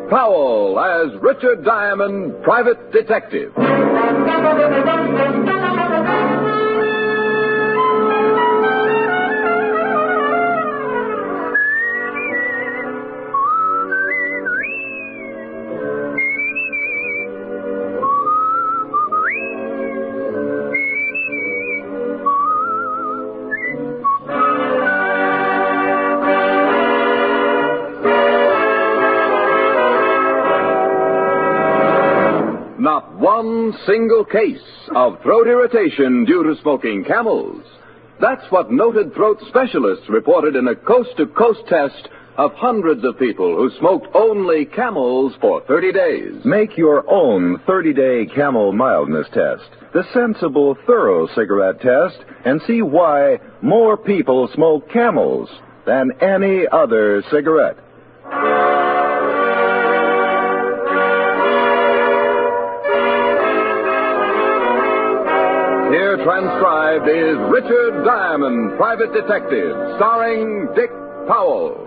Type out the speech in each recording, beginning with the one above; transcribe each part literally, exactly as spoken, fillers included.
Powell as Richard Diamond, Private Detective. Not one single case of throat irritation due to smoking Camels. That's what noted throat specialists reported in a coast-to-coast test of hundreds of people who smoked only Camels for thirty days. Make your own thirty-day Camel mildness test, the sensible, thorough cigarette test, and see why more people smoke Camels than any other cigarette. Here transcribed is Richard Diamond, Private Detective, starring Dick Powell.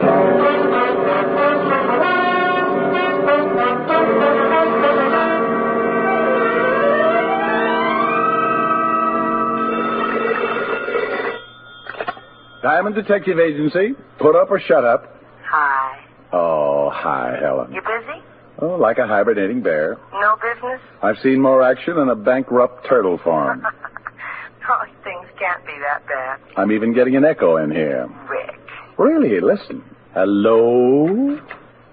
Diamond Detective Agency. Put up or shut up. Hi. Oh, hi, Helen. You busy? Oh, like a hibernating bear. No business? I've seen more action in a bankrupt turtle farm. Oh, things can't be that bad. I'm even getting an echo in here. Rick. Really? Listen. Hello?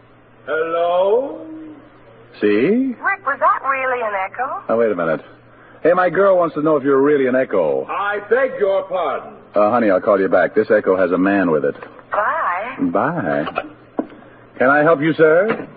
Hello? See? Rick, was that really an echo? Now, wait a minute. Hey, my girl wants to know if you're really an echo. I beg your pardon. Uh, honey, I'll call you back. This echo has a man with it. Bye. Bye. Can I help you, sir?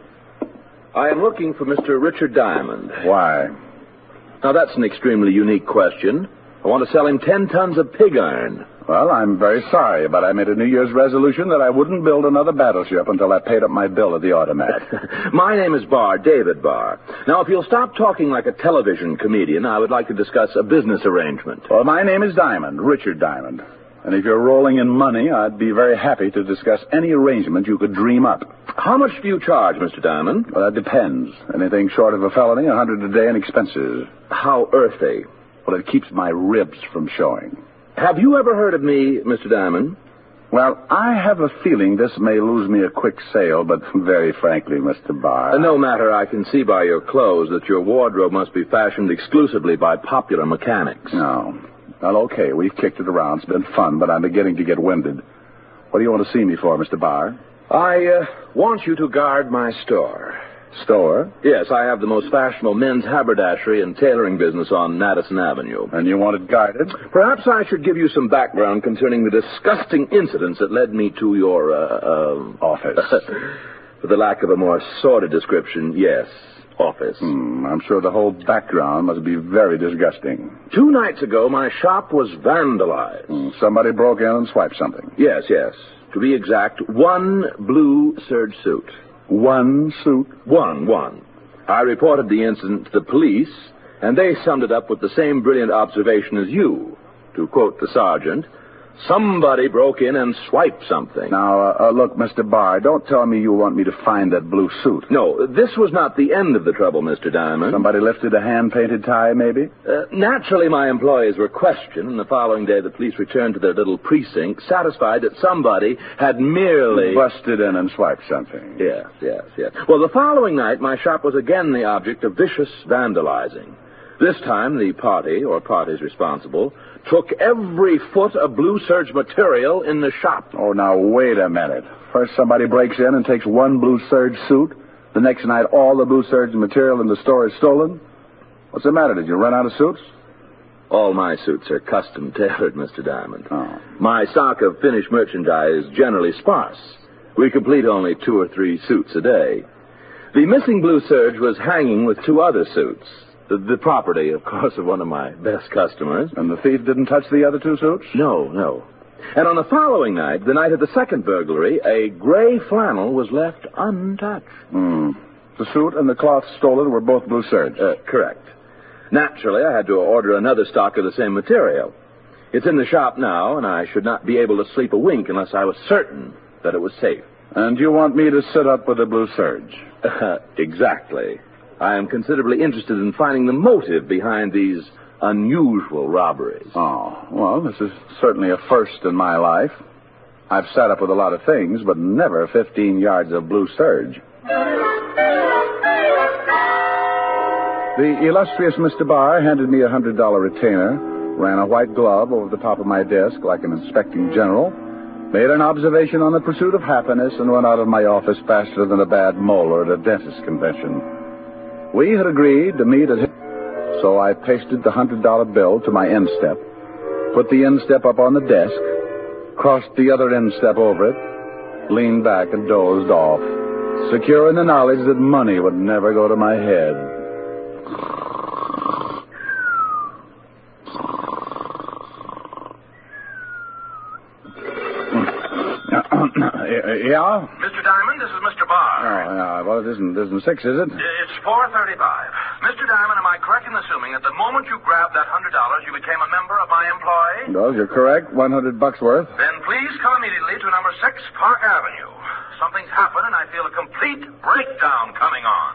I am looking for Mister Richard Diamond. Why? Now, that's an extremely unique question. I want to sell him ten tons of pig iron. Well, I'm very sorry, but I made a New Year's resolution that I wouldn't build another battleship until I paid up my bill at the automat. My name is Barr, David Barr. Now, if you'll stop talking like a television comedian, I would like to discuss a business arrangement. Well, my name is Diamond, Richard Diamond. And if you're rolling in money, I'd be very happy to discuss any arrangement you could dream up. How much do you charge, Mister Diamond? Well, that depends. Anything short of a felony, a hundred a day in expenses. How earthy? Well, it keeps my ribs from showing. Have you ever heard of me, Mister Diamond? Well, I have a feeling this may lose me a quick sale, but very frankly, Mister Barr... Uh, no matter, I can see by your clothes that your wardrobe must be fashioned exclusively by popular mechanics. No. Well, okay, we've kicked it around. It's been fun, but I'm beginning to get winded. What do you want to see me for, Mister Barr? I uh, want you to guard my store. Store? Yes, I have the most fashionable men's haberdashery and tailoring business on Madison Avenue. And you want it guarded? Perhaps I should give you some background concerning the disgusting incidents that led me to your, uh, uh office. For the lack of a more sordid description, yes, office. Hmm, I'm sure the whole background must be very disgusting. Two nights ago, my shop was vandalized. Hmm, somebody broke in and swiped something. Yes, yes. To be exact, one blue serge suit. One suit? One, one. I reported the incident to the police, and they summed it up with the same brilliant observation as you. To quote the sergeant, somebody broke in and swiped something. Now, uh, uh, look, Mister Barr, don't tell me you want me to find that blue suit. No, this was not the end of the trouble, Mister Diamond. Somebody lifted a hand-painted tie, maybe? Uh, naturally, my employees were questioned, and the following day the police returned to their little precinct, satisfied that somebody had merely... busted in and swiped something. Yes, yes, yes. Well, the following night, my shop was again the object of vicious vandalizing. This time, the party, or parties responsible, took every foot of blue serge material in the shop. Oh, now, wait a minute. First somebody breaks in and takes one blue serge suit. The next night, all the blue serge material in the store is stolen. What's the matter? Did you run out of suits? All my suits are custom tailored, Mister Diamond. Oh. My stock of finished merchandise is generally sparse. We complete only two or three suits a day. The missing blue serge was hanging with two other suits. The, the property, of course, of one of my best customers. And the thief didn't touch the other two suits? No, no. And on the following night, the night of the second burglary, a gray flannel was left untouched. Hmm. The suit and the cloth stolen were both blue serge? Uh, correct. Naturally, I had to order another stock of the same material. It's in the shop now, and I should not be able to sleep a wink unless I was certain that it was safe. And you want me to sit up with the Blue Surge? Uh, exactly. I am considerably interested in finding the motive behind these unusual robberies. Oh, well, this is certainly a first in my life. I've sat up with a lot of things, but never fifteen yards of Blue Surge. The illustrious Mister Barr handed me a one hundred dollars retainer, ran a white glove over the top of my desk like an inspecting general, made an observation on the pursuit of happiness, and went out of my office faster than a bad molar at a dentist convention. We had agreed to meet at... So I pasted the one hundred dollars bill to my instep, put the instep up on the desk, crossed the other instep over it, leaned back and dozed off, secure in the knowledge that money would never go to my head. Yeah? Mister Diamond, this is Mister Barr. Oh, yeah. Well, it isn't, it isn't six, is it? It's four thirty-five. Mister Diamond, am I correct in assuming that the moment you grabbed that one hundred dollars, you became a member of my employ? Well, you're correct. one hundred bucks worth. Then please come immediately to number six Park Avenue. Something's happened, and I feel a complete breakdown coming on.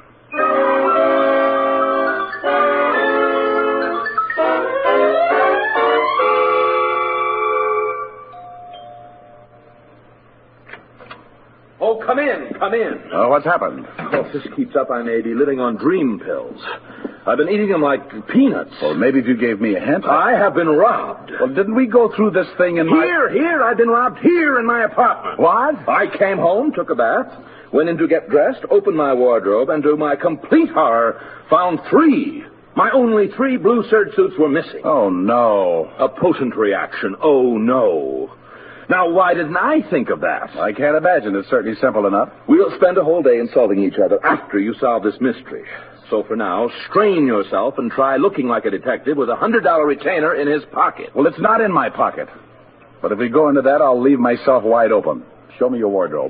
Oh, come in, come in. Oh, what's happened? Oh, if this keeps up, I may be living on dream pills. I've been eating them like peanuts. Well, maybe if you gave me a hint. I have been robbed. Well, didn't we go through this thing in my... Here, here, I've been robbed here in my apartment. What? I came home, took a bath, went in to get dressed, opened my wardrobe, and to my complete horror, found three. My only three Blue Surge suits were missing. Oh, no. A potent reaction. Oh, no. Now, why didn't I think of that? I can't imagine. It's certainly simple enough. We'll spend a whole day insulting each other after you solve this mystery. So for now, strain yourself and try looking like a detective with a one hundred dollars retainer in his pocket. Well, it's not in my pocket. But if we go into that, I'll leave myself wide open. Show me your wardrobe.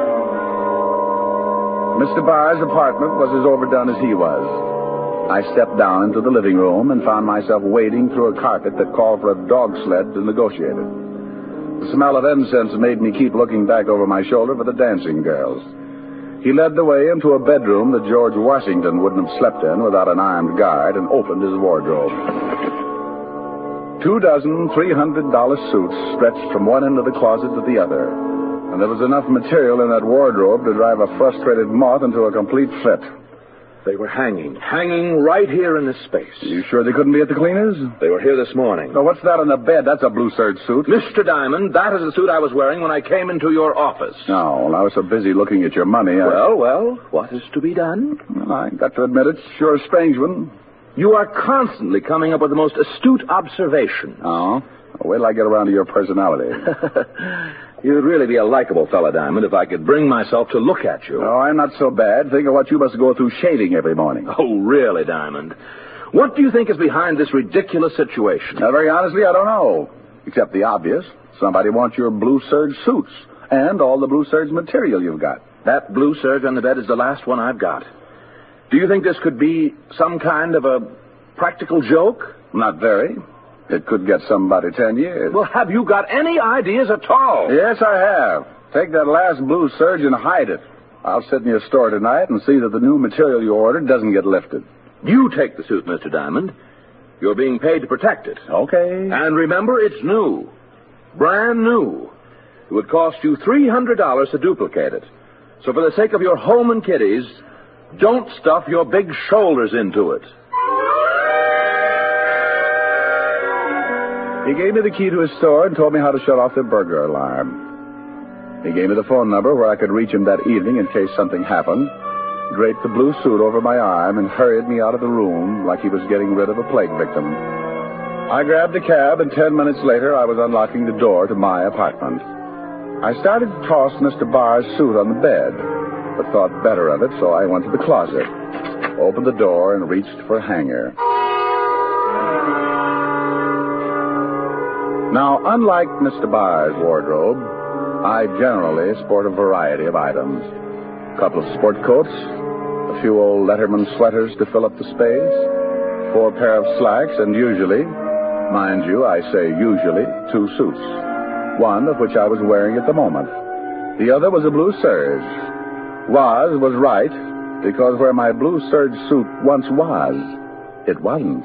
Mister Barr's apartment was as overdone as he was. I stepped down into the living room and found myself wading through a carpet that called for a dog sled to negotiate it. The smell of incense made me keep looking back over my shoulder for the dancing girls. He led the way into a bedroom that George Washington wouldn't have slept in without an armed guard and opened his wardrobe. Two dozen three hundred dollars suits stretched from one end of the closet to the other, and there was enough material in that wardrobe to drive a frustrated moth into a complete fit. They were hanging, hanging right here in this space. You sure they couldn't be at the cleaners? They were here this morning. Now, what's that on the bed? That's a Blue Surge suit. Mister Diamond, that is the suit I was wearing when I came into your office. No, well, I was so busy looking at your money. I... Well, well, what is to be done? Well, I got to admit it's sure a strange one. You are constantly coming up with the most astute observations. Oh? Well, wait till I get around to your personality. You'd really be a likable fella, Diamond, if I could bring myself to look at you. Oh, I'm not so bad. Think of what you must go through shaving every morning. Oh, really, Diamond? What do you think is behind this ridiculous situation? Now, very honestly, I don't know. Except the obvious. Somebody wants your Blue Surge suits and all the Blue Surge material you've got. That Blue Surge on the bed is the last one I've got. Do you think this could be some kind of a practical joke? Not very. It could get somebody ten years. Well, have you got any ideas at all? Yes, I have. Take that last Blue Surge and hide it. I'll sit in your store tonight and see that the new material you ordered doesn't get lifted. You take the suit, Mister Diamond. You're being paid to protect it. Okay. And remember, it's new. Brand new. It would cost you three hundred dollars to duplicate it. So for the sake of your home and kiddies, don't stuff your big shoulders into it. He gave me the key to his store and told me how to shut off the burglar alarm. He gave me the phone number where I could reach him that evening in case something happened, draped the blue suit over my arm, and hurried me out of the room like he was getting rid of a plague victim. I grabbed a cab, and ten minutes later I was unlocking the door to my apartment. I started to toss Mister Barr's suit on the bed, but thought better of it, so I went to the closet, opened the door, and reached for a hanger. Now, unlike Mister Barr's wardrobe, I generally sport a variety of items. A couple of sport coats, a few old Letterman sweaters to fill up the space, four pair of slacks, and usually, mind you, I say usually, two suits, one of which I was wearing at the moment. The other was a blue serge. Was was right, because where my blue serge suit once was, it wasn't.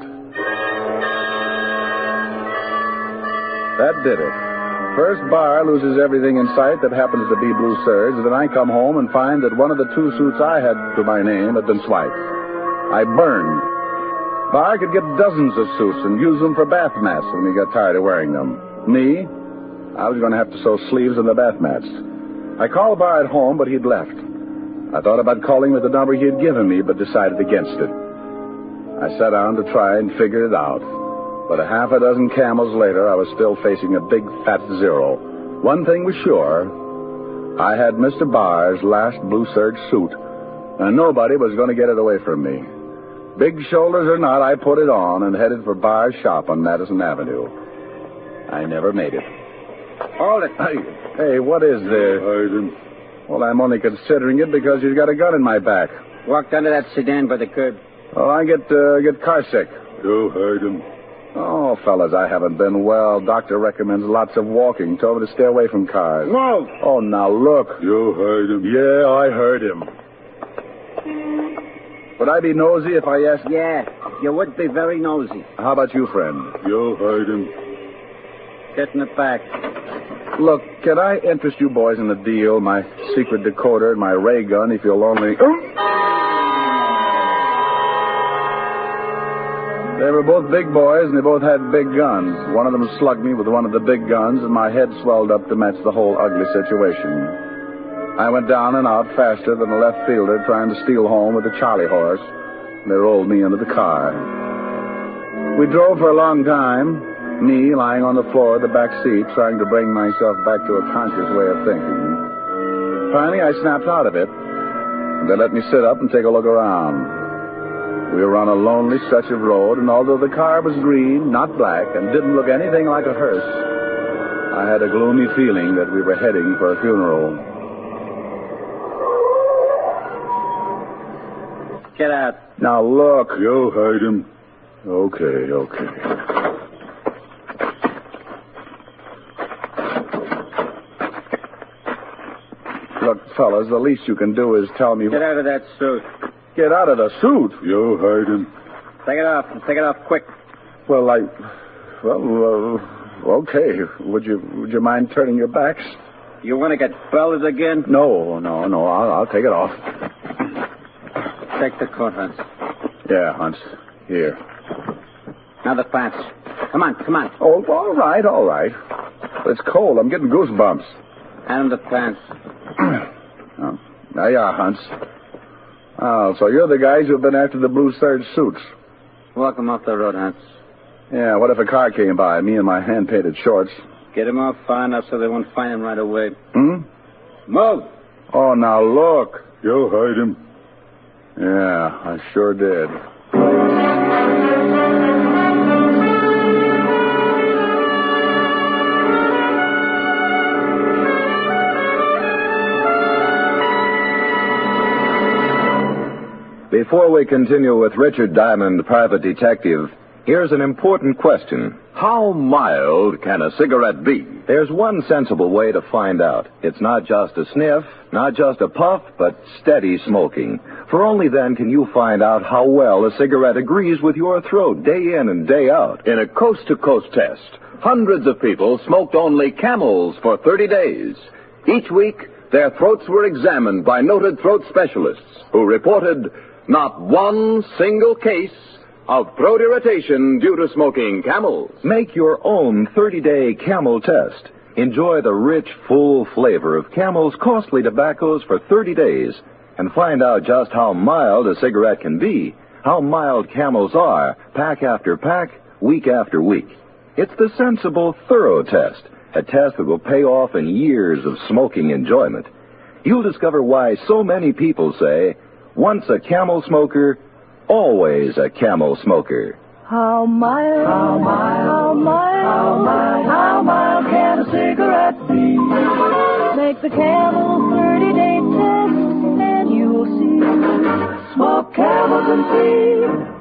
That did it. First Bar loses everything in sight that happens to be blue serge, then I come home and find that one of the two suits I had to my name had been swiped. I burned. Bar could get dozens of suits and use them for bath mats when he got tired of wearing them. Me? I was going to have to sew sleeves in the bath mats. I called Bar at home, but he'd left. I thought about calling with the number he had given me, but decided against it. I sat down to try and figure it out. But a half a dozen camels later, I was still facing a big fat zero. One thing was sure. I had Mister Barr's last blue serge suit, and nobody was going to get it away from me. Big shoulders or not, I put it on and headed for Barr's shop on Madison Avenue. I never made it. Hold it. Hey, hey, what is there? Well, I'm only considering it because you've got a gun in my back. Walked under that sedan by the curb. Well, I get uh, get car sick. You heard him. Oh, fellas, I haven't been well. Doctor recommends lots of walking. Told me to stay away from cars. Move. Oh, now look. You heard him. Yeah, I heard him. Would I be nosy if I asked? Yeah, you would be very nosy. How about you, friend? You heard him. Get in the back. Look, can I interest you boys in a deal? My secret decoder and my ray gun, if you'll only... They were both big boys, and they both had big guns. One of them slugged me with one of the big guns, and my head swelled up to match the whole ugly situation. I went down and out faster than a left fielder trying to steal home with a Charlie horse. They rolled me into the car. We drove for a long time, me lying on the floor of the back seat, trying to bring myself back to a conscious way of thinking. Finally, I snapped out of it. They let me sit up and take a look around. We were on a lonely stretch of road, and although the car was green, not black, and didn't look anything like a hearse, I had a gloomy feeling that we were heading for a funeral. Get out. Now, look. You heard him. Okay, okay. Look, fellas, the least you can do is tell me... Get out of that suit. Get out of the suit? You heard him. Take it off. Take it off quick. Well, I... Well, uh, okay. Would you would you mind turning your backs? You want to get belted again? No, no, no. I'll, I'll take it off. Take the coat, Hans. Yeah, Hans. Here. Now the pants. Come on, come on. Oh, all right, all right. It's cold. I'm getting goosebumps. Hand him the pants. Oh, there you are, Hans. Oh, so you're the guys who've been after the blue serge suits. Walk him off the road, Hans. Yeah, what if a car came by, me in my hand-painted shorts? Get him off far enough so they won't find him right away. Hmm? Move! Oh, now look. You heard him. Yeah, I sure did. Before we continue with Richard Diamond, Private Detective, here's an important question. How mild can a cigarette be? There's one sensible way to find out. It's not just a sniff, not just a puff, but steady smoking. For only then can you find out how well a cigarette agrees with your throat day in and day out. In a coast-to-coast test, hundreds of people smoked only Camels for thirty days. Each week, their throats were examined by noted throat specialists who reported not one single case of throat irritation due to smoking Camels. Make your own thirty-day Camel test. Enjoy the rich, full flavor of Camel's costly tobaccos for thirty days and find out just how mild a cigarette can be, how mild Camels are, pack after pack, week after week. It's the sensible, thorough test, a test that will pay off in years of smoking enjoyment. You'll discover why so many people say, once a Camel smoker, always a Camel smoker. How mild, how mild, how mild, how mild, how mild can a cigarette be? Make the Camel thirty-day test, and you'll see. Smoke Camels and see.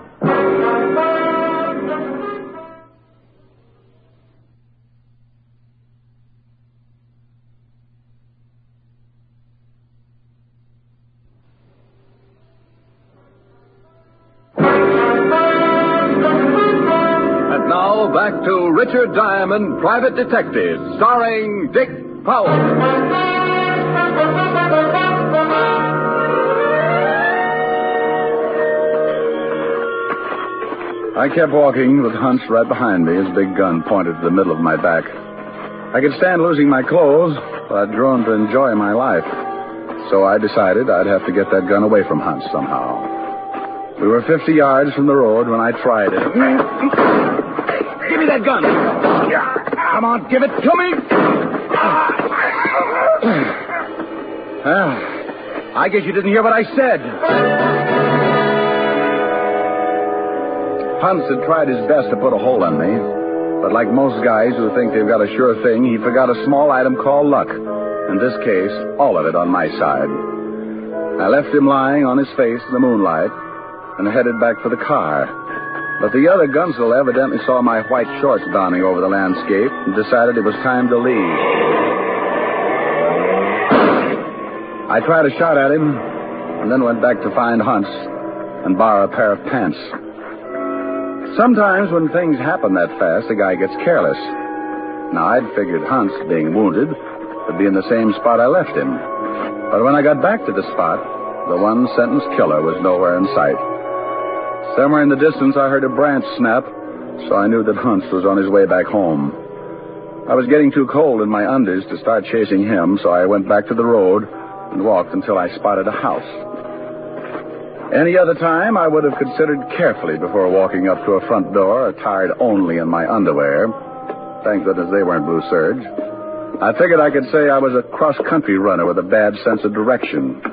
back to Richard Diamond, Private Detective, starring Dick Powell. I kept walking with Hunts right behind me, his big gun pointed to the middle of my back. I could stand losing my clothes, but I'd grown to enjoy my life. So I decided I'd have to get that gun away from Hunts somehow. We were fifty yards from the road when I tried it. Give me that gun. Come on, give it to me. Well, I guess you didn't hear what I said. Hunts had tried his best to put a hole in me, but like most guys who think they've got a sure thing, he forgot a small item called luck. In this case, all of it on my side. I left him lying on his face in the moonlight and headed back for the car. But the other gunsel evidently saw my white shorts donning over the landscape and decided it was time to leave. I tried a shot at him and then went back to find Hunts and borrow a pair of pants. Sometimes when things happen that fast, a guy gets careless. Now, I'd figured Hunts, being wounded, would be in the same spot I left him. But when I got back to the spot, the one-sentence killer was nowhere in sight. Somewhere in the distance, I heard a branch snap, so I knew that Hunts was on his way back home. I was getting too cold in my undies to start chasing him, so I went back to the road and walked until I spotted a house. Any other time, I would have considered carefully before walking up to a front door attired only in my underwear. Thank goodness they weren't blue serge. I figured I could say I was a cross-country runner with a bad sense of direction.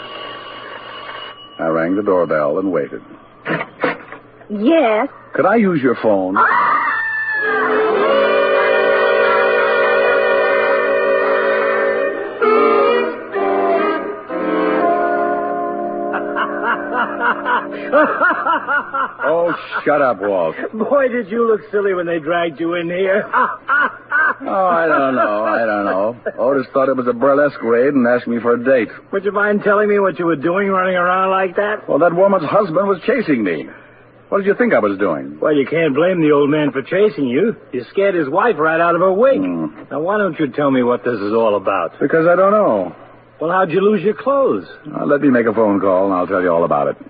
I rang the doorbell and waited. Yes? Could I use your phone? Oh, shut up, Walt. Boy, did you look silly when they dragged you in here. Oh, I don't know. I don't know. Otis thought it was a burlesque raid and asked me for a date. Would you mind telling me what you were doing running around like that? Well, that woman's husband was chasing me. What did you think I was doing? Well, you can't blame the old man for chasing you. You scared his wife right out of her wig. Mm. Now, why don't you tell me what this is all about? Because I don't know. Well, how'd you lose your clothes? Uh, let me make a phone call, and I'll tell you all about it.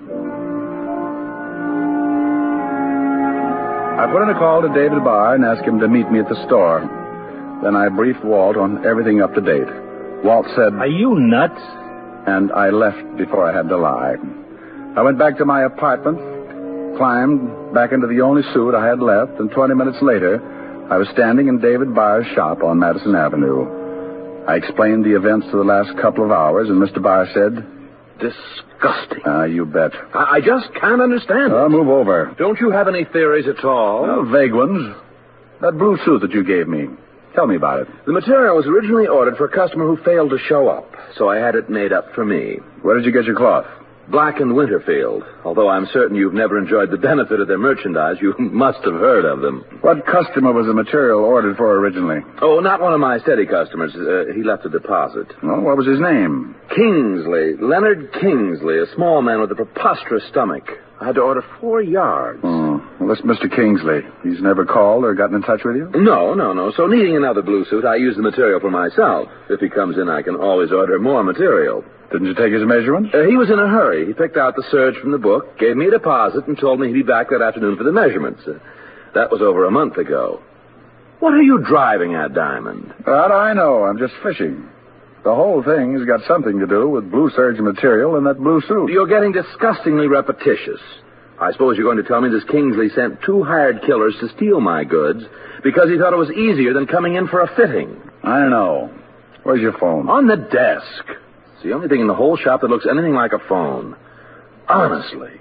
I put in a call to David Barr and asked him to meet me at the store. Then I briefed Walt on everything up to date. Walt said... Are you nuts? And I left before I had to lie. I went back to my apartment, climbed back into the only suit I had left, and twenty minutes later, I was standing in David Barr's shop on Madison Avenue. I explained the events of the last couple of hours, and Mister Barr said... Disgusting. Ah, uh, you bet. I, I just can't understand Oh, it. move over. Don't you have any theories at all? Well, vague ones. That blue suit that you gave me. Tell me about it. The material was originally ordered for a customer who failed to show up, so I had it made up for me. Where did you get your cloth? Black and Winterfield. Although I'm certain you've never enjoyed the benefit of their merchandise, you must have heard of them. What customer was the material ordered for originally? Oh, not one of my steady customers. Uh, he left a deposit. Well, what was his name? Kingsley. Leonard Kingsley, a small man with a preposterous stomach. I had to order four yards. Oh, well, that's Mister Kingsley. He's never called or gotten in touch with you? No, no, no. So needing another blue suit, I use the material for myself. If he comes in, I can always order more material. Didn't you take his measurements? Uh, he was in a hurry. He picked out the serge from the book, gave me a deposit, and told me he'd be back that afternoon for the measurements. Uh, that was over a month ago. What are you driving at, Diamond? How do I know? I'm just fishing. The whole thing's got something to do with blue serge material and that blue suit. You're getting disgustingly repetitious. I suppose you're going to tell me this Kingsley sent two hired killers to steal my goods because he thought it was easier than coming in for a fitting. I don't know. Where's your phone? On the desk. It's the only thing in the whole shop that looks anything like a phone. Honestly.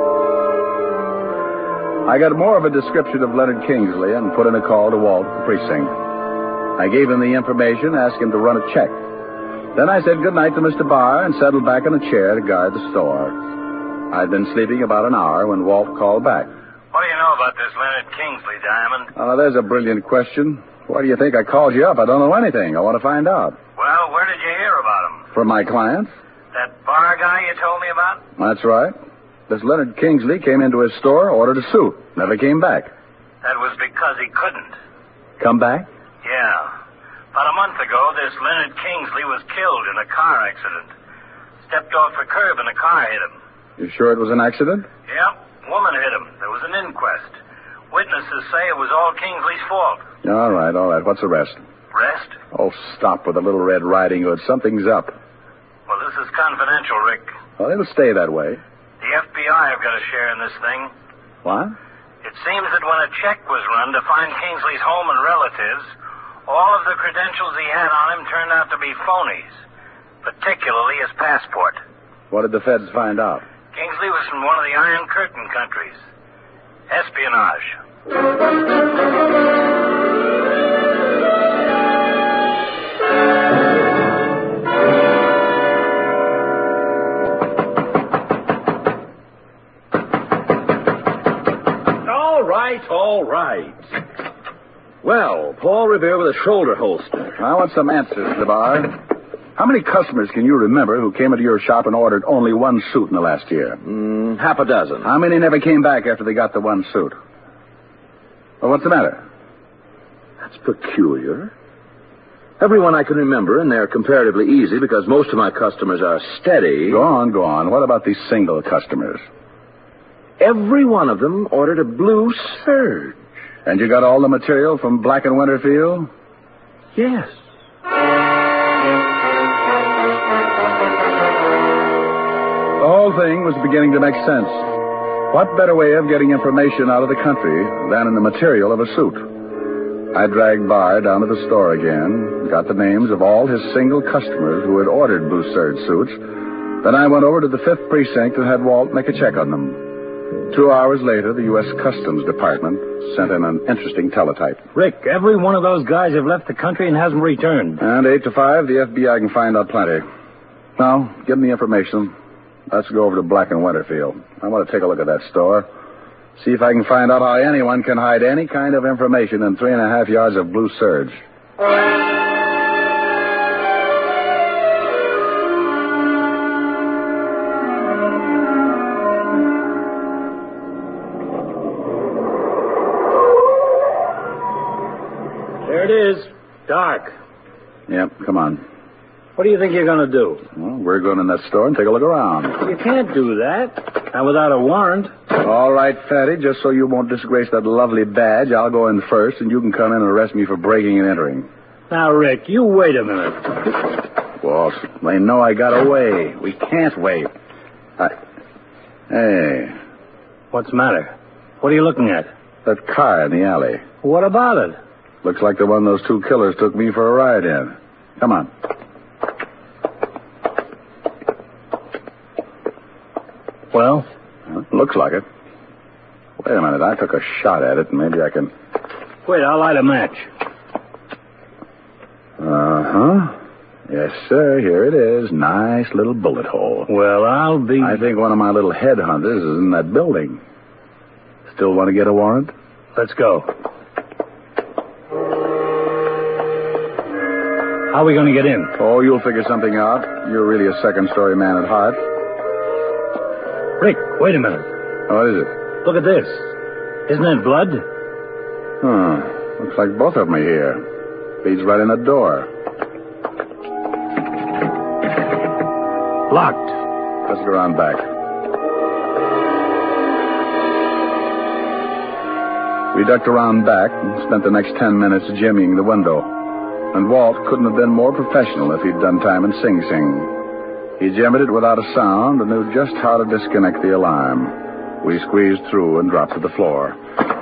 I got more of a description of Leonard Kingsley and put in a call to Walt Precinct. I gave him the information, asked him to run a check. Then I said goodnight to Mister Barr and settled back in a chair to guard the store. I'd been sleeping about an hour when Walt called back. What do you know about this Leonard Kingsley, Diamond? Oh, there's a brilliant question. Why do you think I called you up? I don't know anything. I want to find out. Well, where did you hear about him? From my clients. That bar guy you told me about? That's right. This Leonard Kingsley came into his store, ordered a suit, never came back. That was because he couldn't. Come back? Yeah. About a month ago, this Leonard Kingsley was killed in a car accident. Stepped off a curb and a car hit him. You sure it was an accident? Yep. Woman hit him. There was an inquest. Witnesses say it was all Kingsley's fault. All right, all right. What's the rest? Rest? Oh, stop with the Little Red Riding Hood. Something's up. Well, this is confidential, Rick. Well, it'll stay that way. The F B I have got a share in this thing. What? It seems that when a check was run to find Kingsley's home and relatives, all of the credentials he had on him turned out to be phonies, particularly his passport. What did the feds find out? Kingsley was from one of the Iron Curtain countries. Espionage. All right, all right. Well, Paul Revere with a shoulder holster. I want some answers, DeBar. How many customers can you remember who came into your shop and ordered only one suit in the last year? Mm, half a dozen. How many never came back after they got the one suit? Well, what's the matter? That's peculiar. Everyone I can remember, and they're comparatively easy because most of my customers are steady. Go on, go on. What about these single customers? Every one of them ordered a blue serge. And you got all the material from Black and Winterfield? Yes. The whole thing was beginning to make sense. What better way of getting information out of the country than in the material of a suit? I dragged Barr down to the store again, got the names of all his single customers who had ordered blue serge suits. Then I went over to the fifth Precinct and had Walt make a check on them. Two hours later, the U S Customs Department sent in an interesting teletype. Rick, every one of those guys have left the country and hasn't returned. And eight to five, the F B I can find out plenty. Now, give me the information. Let's go over to Black and Winterfield. I want to take a look at that store. See if I can find out how anyone can hide any kind of information in three and a half yards of blue serge. There it is. Dark. Yep, come on. What do you think you're going to do? Well, we're going in that store and take a look around. You can't do that. Not without a warrant. All right, Fatty, just so you won't disgrace that lovely badge, I'll go in first, and you can come in and arrest me for breaking and entering. Now, Rick, you wait a minute. Boss, they know I got away. We can't wait. I... Hey. What's the matter? What are you looking at? That car in the alley. What about it? Looks like the one those two killers took me for a ride in. Come on. Well? Looks like it. Wait a minute. I took a shot at it, and maybe I can... Wait, I'll light a match. Uh-huh. Yes, sir. Here it is. Nice little bullet hole. Well, I'll be... I think one of my little headhunters is in that building. Still want to get a warrant? Let's go. How are we going to get in? Oh, you'll figure something out. You're really a second-story man at heart. Rick, wait a minute. What is it? Look at this. Isn't that blood? Huh. Looks like both of them are here. Leads right in the door. Locked. Let's go around back. We ducked around back and spent the next ten minutes jimmying the window. And Walt couldn't have been more professional if he'd done time in Sing Sing. He jimmied it without a sound and knew just how to disconnect the alarm. We squeezed through and dropped to the floor.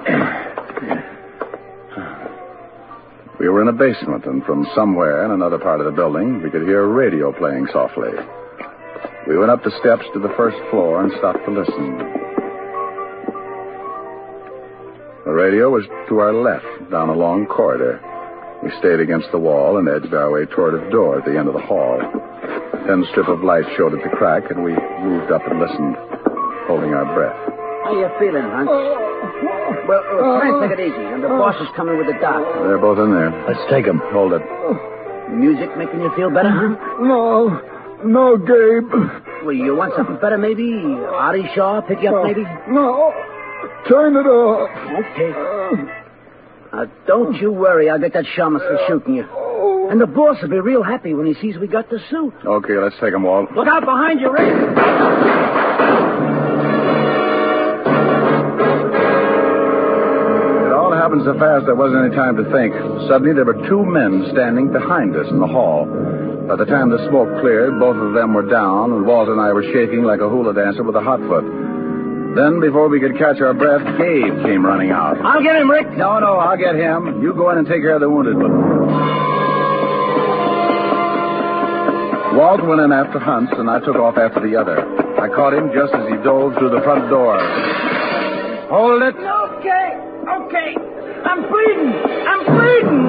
We were in a basement, and from somewhere in another part of the building, we could hear a radio playing softly. We went up the steps to the first floor and stopped to listen. The radio was to our left, down a long corridor. We stayed against the wall and edged our way toward a door at the end of the hall. A thin strip of light showed at the crack, and we moved up and listened, holding our breath. How you feeling, Hunt? Well, uh, try and take it easy. And the boss is coming with the doctor. They're both in there. Let's take them. Hold it. Music making you feel better, Hunt? No. No, Gabe. Well, you want something better, maybe? Artie Shaw pick you up, maybe? No. Turn it off. Okay. Now, don't you worry. I'll get that shamus for shooting you. And the boss will be real happy when he sees we got the suit. Okay, let's take 'em, Walt. Look out behind you, Rick. It all happened so fast there wasn't any time to think. Suddenly, there were two men standing behind us in the hall. By the time the smoke cleared, both of them were down, and Walt and I were shaking like a hula dancer with a hot foot. Then, before we could catch our breath, Gabe came running out. I'll get him, Rick. No, no, I'll get him. You go in and take care of the wounded one. Walt went in after Hunts, and I took off after the other. I caught him just as he dove through the front door. Hold it. Okay, okay. I'm bleeding. I'm bleeding.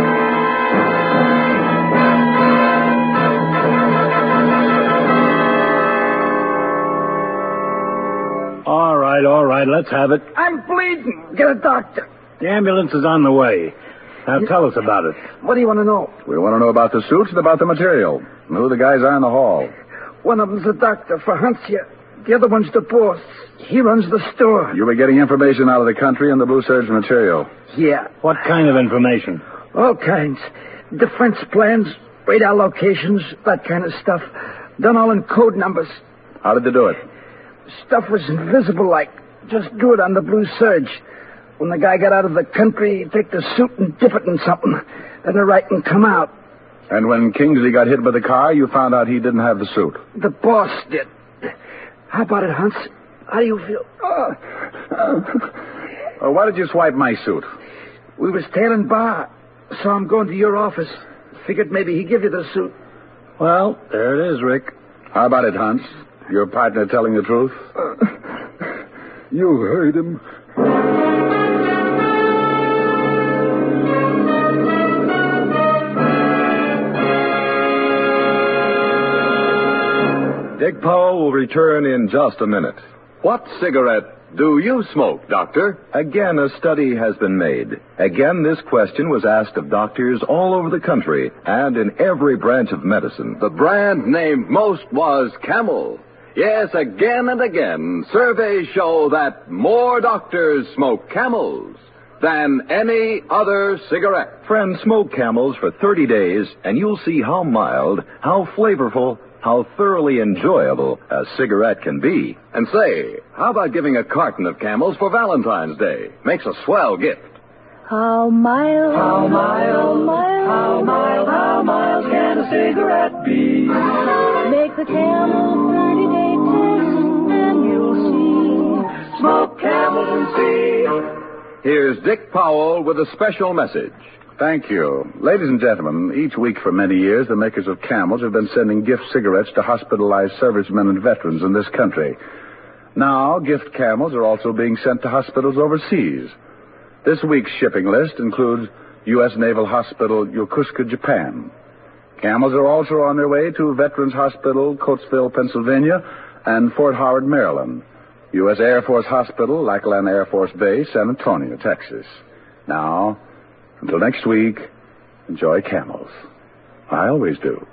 All right, all right, let's have it. I'm bleeding. Get a doctor. The ambulance is on the way. Now tell us about it. What do you want to know? We want to know about the suits and about the material, and who the guys are in the hall. One of them's the doctor for Hunts here. The other one's the boss. He runs the store. You were getting information out of the country and the Blue Surge material. Yeah. What kind of information? All kinds. Defense plans, radar locations, that kind of stuff. Done all in code numbers. How did they do it? Stuff was invisible like. Just do it on the Blue Surge. When the guy got out of the country, he'd take the suit and dip it in something. Then the writing come out. And when Kingsley got hit by the car, you found out he didn't have the suit. The boss did. How about it, Hunts? How do you feel? Uh, uh, why did you swipe my suit? We was tailing bar. Saw him going to your office. Figured maybe he'd give you the suit. Well, there it is, Rick. How about it, Hunts? Your partner telling the truth? Uh, you heard him. Dick Powell will return in just a minute. What cigarette do you smoke, Doctor? Again, a study has been made. Again, this question was asked of doctors all over the country and in every branch of medicine. The brand named most was Camel. Yes, again and again, surveys show that more doctors smoke Camels than any other cigarette. Friends, smoke Camels for thirty days, and you'll see how mild, how flavorful, how thoroughly enjoyable a cigarette can be. And say, how about giving a carton of Camels for Valentine's Day? Makes a swell gift. How mild, how mild, how mild, how mild can a cigarette be? Make the Camel thirty-day test, and you'll see. Smoke Camels and see. Here's Dick Powell with a special message. Thank you. Ladies and gentlemen, each week for many years, the makers of Camels have been sending gift cigarettes to hospitalized servicemen and veterans in this country. Now, gift Camels are also being sent to hospitals overseas. This week's shipping list includes U S Naval Hospital, Yokosuka, Japan. Camels are also on their way to Veterans Hospital, Coatesville, Pennsylvania, and Fort Howard, Maryland. U S Air Force Hospital, Lackland Air Force Base, San Antonio, Texas. Now, until next week, enjoy Camels. I always do.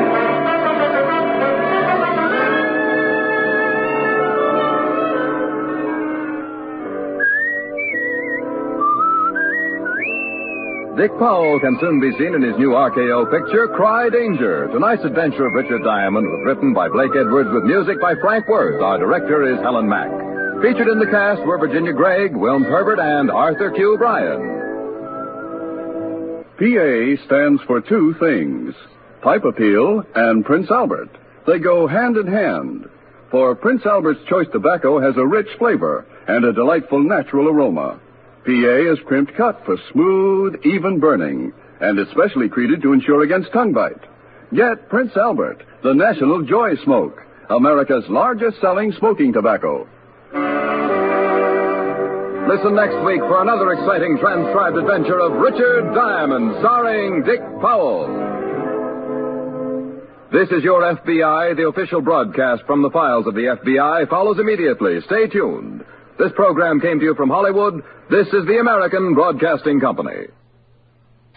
Dick Powell can soon be seen in his new R K O picture, Cry Danger. Tonight's adventure of Richard Diamond was written by Blake Edwards with music by Frank Worth. Our director is Helen Mack. Featured in the cast were Virginia Gregg, Wilm Herbert, and Arthur Q. Bryan. P A stands for two things, Pipe Appeal and Prince Albert. They go hand in hand, for Prince Albert's Choice Tobacco has a rich flavor and a delightful natural aroma. P A is crimped cut for smooth, even burning, and is specially treated to ensure against tongue bite. Get Prince Albert, the National Joy Smoke, America's largest selling smoking tobacco. Listen next week for another exciting transcribed adventure of Richard Diamond, starring Dick Powell. This is Your F B I. The official broadcast from the files of the F B I follows immediately. Stay tuned. This program came to you from Hollywood. This is the American Broadcasting Company.